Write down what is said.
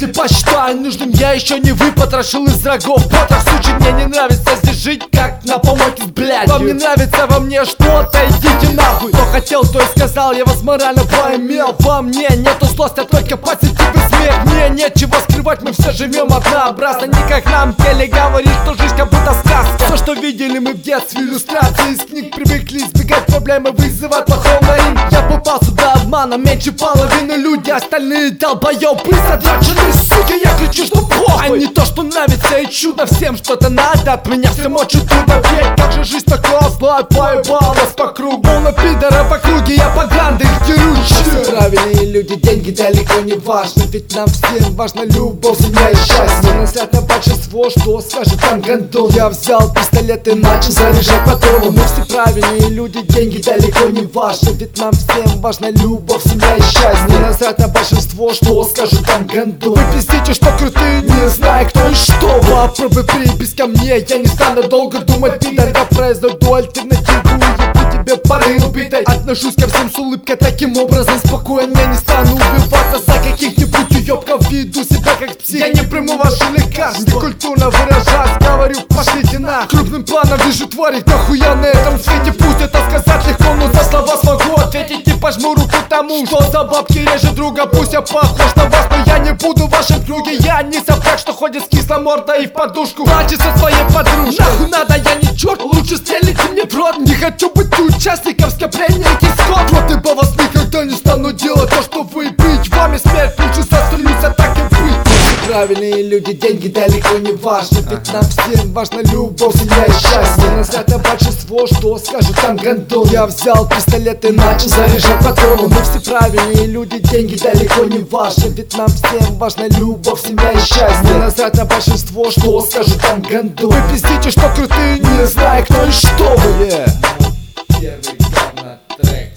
Если посчитаю нужным, я еще не выпотрошил из врагов поток. Сучи, мне не нравится здесь жить, как на помойке с блядью. Вам не нравится во мне что-то, идите нахуй. Кто хотел, то и сказал, я вас морально поимел. Во мне нету злости, а только позитив и смех. Мне нечего скрывать, мы все живем однообразно. Не как нам теле говорит, что жизнь как будто сказка. Все, что видели мы в детстве, иллюстрации из книг. Привыкли избегать проблемы, вызывать плохого на ринг. Я попал сюда обманом, меньше половины люди, остальные долбоёбы задраченные, сука. Я кричу, что похуй, а не то, что нравится и чудо. Всем что-то надо, от меня всем очень трудно. Ведь как же жизнь такая злая, поебалась по кругу. Полно пидоров в округе, я по гранды их деру. Все правильные люди, деньги далеко не важны. Ведь нам всем важна любовь, семья и счастье. Насрать на большинство, что скажет там гандон. Я взял пистолет и начал заряжать патроны. Мы все правильные люди, деньги далеко не важны. Ведь нам всем важна любовь, семья и счастье. Насрать на большинство, что скажет там гандон. Вы пиздите, что крутые, не знаю кто и что. Попробуй прибись ко мне, я не стану долго думать, пидор. Я произведу альтернативу, ебу тебе пары убитой. Отношусь ко всем с улыбкой, таким образом спокойно. Я не стану убиваться за каких-нибудь уёбков. Веду себя как псих, я не приму ваши лекарства. Некультурно выражаюсь, говорю, пошлите на. Крупным планом вижу твари, нахуя на этом свете. Пусть это сказать легко, но за слова смогу ответить. Не пожму руку тому, что за бабки режет друга. Пусть я похож на вас, но я не буду в вашем круге. Я не сопляк, что ходит с кисломордой и в подушку плачет со своей подружкой. Нахуй надо, я не черт, лучше стрелите мне в рот. Не хочу быть участником скопления кислот. Против вас никогда не стану делать то, что вы. Быть вами смерть, лучше застрелюсь, а так и быть. Правильные люди, деньги далеко не важны. Ведь нам всем важна любовь, семья и счастье. Насрать на большинство, что скажет там гандон. Я взял пистолет и начал заряжать патроны. Мы все правильные люди, деньги далеко не важны. Ведь нам всем важна любовь, семья и счастье. Насрать на большинство, что скажет там гандон. Вы пиздите, что крутые, не знаю кто и что вы. Первый говно трек.